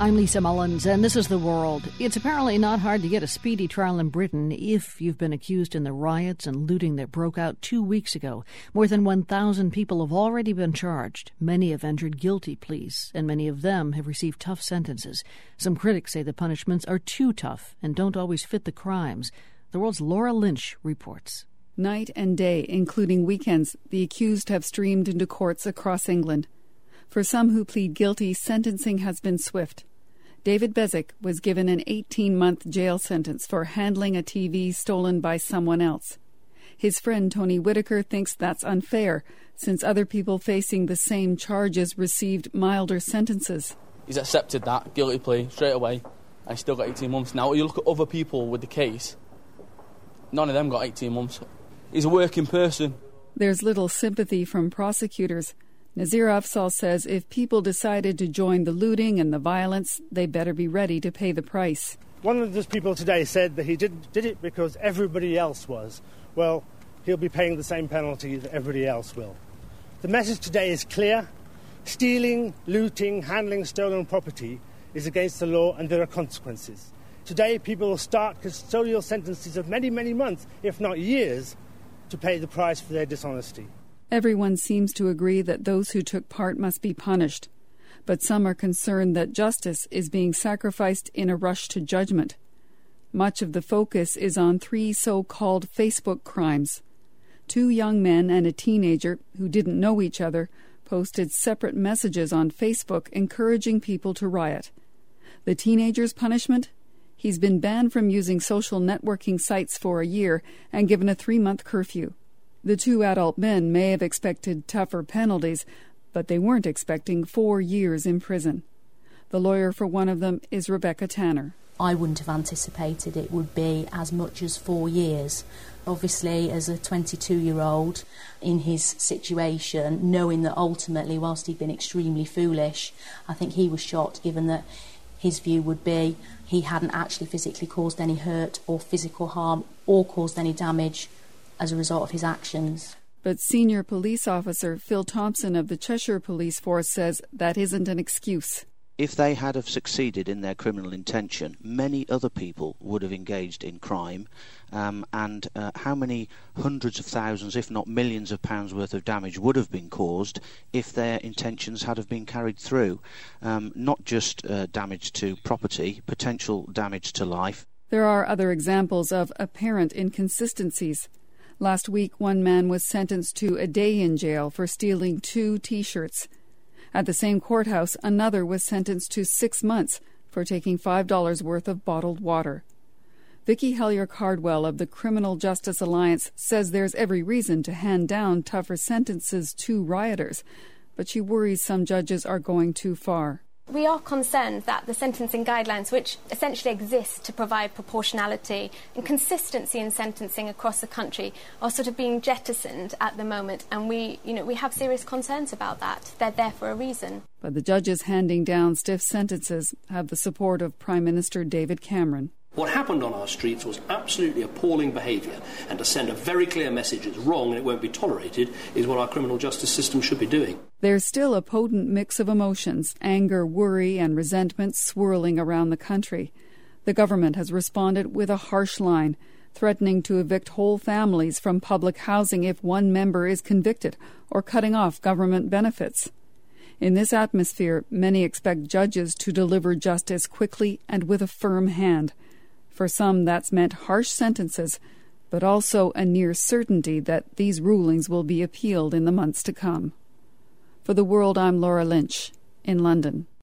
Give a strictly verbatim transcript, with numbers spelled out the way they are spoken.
I'm Lisa Mullins, and this is The World. It's apparently not hard to get a speedy trial in Britain if you've been accused in the riots and looting that broke out two weeks ago. More than one thousand people have already been charged. Many have entered guilty pleas, and many of them have received tough sentences. Some critics say the punishments are too tough and don't always fit the crimes. The World's Laura Lynch reports. Night and day, including weekends, the accused have streamed into courts across England. For some who plead guilty, sentencing has been swift. David Bezic was given an eighteen-month jail sentence for handling a T V stolen by someone else. His friend Tony Whitaker thinks that's unfair, since other people facing the same charges received milder sentences. He's accepted that guilty plea straight away, and he's still got eighteen months. Now, you look at other people with the case, none of them got eighteen months. He's a working person. There's little sympathy from prosecutors. Nazir Afzal says if people decided to join the looting and the violence, they better be ready to pay the price. One of those people today said that he did, did it because everybody else was. Well, he'll be paying the same penalty that everybody else will. The message today is clear. Stealing, looting, handling stolen property is against the law, and there are consequences. Today, people will start custodial sentences of many, many months, if not years, to pay the price for their dishonesty. Everyone seems to agree that those who took part must be punished, but some are concerned that justice is being sacrificed in a rush to judgment. Much of the focus is on three so-called Facebook crimes. Two young men and a teenager who didn't know each other posted separate messages on Facebook encouraging people to riot. The teenager's punishment? He's been banned from using social networking sites for a year and given a three-month curfew. The two adult men may have expected tougher penalties, but they weren't expecting four years in prison. The lawyer for one of them is Rebecca Tanner. I wouldn't have anticipated it would be as much as four years. Obviously, as a twenty-two-year-old in his situation, knowing that ultimately, whilst he'd been extremely foolish, I think he was shocked, given that his view would be he hadn't actually physically caused any hurt or physical harm or caused any damage as a result of his actions. But senior police officer Phil Thompson of the Cheshire Police Force says that isn't an excuse. If they had have succeeded in their criminal intention, many other people would have engaged in crime, um, and uh, how many hundreds of thousands, if not millions of pounds worth of damage would have been caused if their intentions had have been carried through. Um, not just uh, damage to property, potential damage to life. There are other examples of apparent inconsistencies. Last week, one man was sentenced to a day in jail for stealing two T-shirts. At the same courthouse, another was sentenced to six months for taking five dollars worth of bottled water. Vicky Hellier-Cardwell of the Criminal Justice Alliance says there's every reason to hand down tougher sentences to rioters, but she worries some judges are going too far. We are concerned that the sentencing guidelines, which essentially exist to provide proportionality and consistency in sentencing across the country, are sort of being jettisoned at the moment, and we, you know, we have serious concerns about that. They're there for a reason. But the judges handing down stiff sentences have the support of Prime Minister David Cameron. What happened on our streets was absolutely appalling behaviour, and to send a very clear message it's wrong and it won't be tolerated is what our criminal justice system should be doing. There's still a potent mix of emotions, anger, worry and resentment swirling around the country. The government has responded with a harsh line, threatening to evict whole families from public housing if one member is convicted, or cutting off government benefits. In this atmosphere, many expect judges to deliver justice quickly and with a firm hand. For some, that's meant harsh sentences, but also a near certainty that these rulings will be appealed in the months to come. For The World, I'm Laura Lynch, in London.